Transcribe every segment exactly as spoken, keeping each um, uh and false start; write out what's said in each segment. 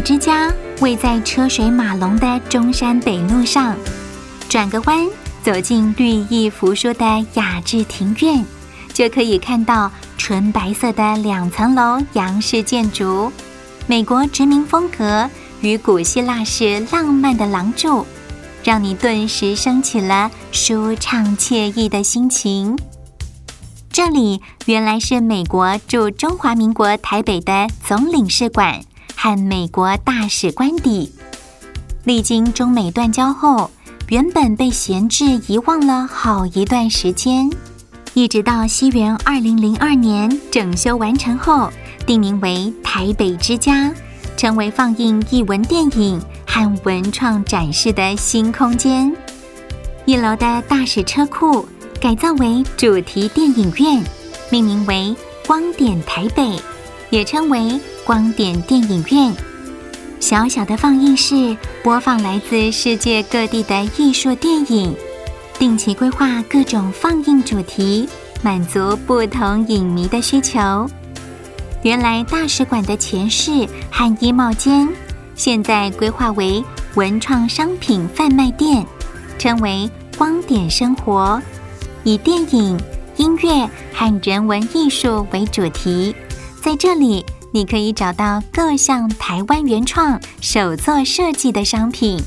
北之家位在车水马龙的中山北路上，转个弯走进绿意扶疏的雅致庭院，就可以看到纯白色的两层楼洋式建筑，美国殖民风格与古希腊式浪漫的廊柱，让你顿时升起了舒畅惬意的心情。这里原来是美国驻中华民国台北的总领事馆和美国大使官邸，历经中美断交后，原本被闲置遗忘了好一段时间，一直到西元二零零二年整修完成后，定名为台北之家，成为放映艺文电影和文创展示的新空间。一楼的大使车库改造为主题电影院，命名为光点台北，也称为光点电影院。小小的放映室播放来自世界各地的艺术电影，定期规划各种放映主题，满足不同影迷的需求。原来大使馆的前室和衣帽间，现在规划为文创商品贩卖店，称为光点生活，以电影、音乐和人文艺术为主题。在这里，你可以找到各项台湾原创手作设计的商品。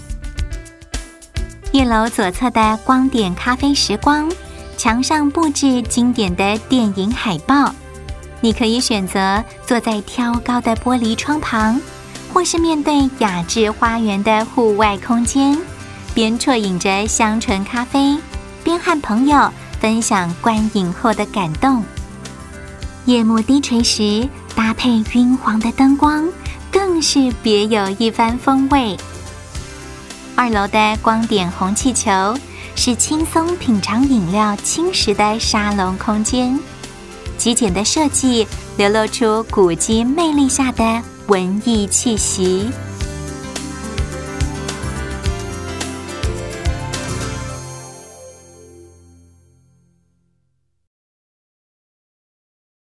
一楼左侧的光点咖啡时光，墙上布置经典的电影海报，你可以选择坐在挑高的玻璃窗旁，或是面对雅致花园的户外空间，边啜饮着香醇咖啡，边和朋友分享观影后的感动。夜幕低垂时，搭配晕黄的灯光，更是别有一番风味。二楼的光点红气球是轻松品尝饮料轻食的沙龙空间，极简的设计流露出古迹魅力下的文艺气息。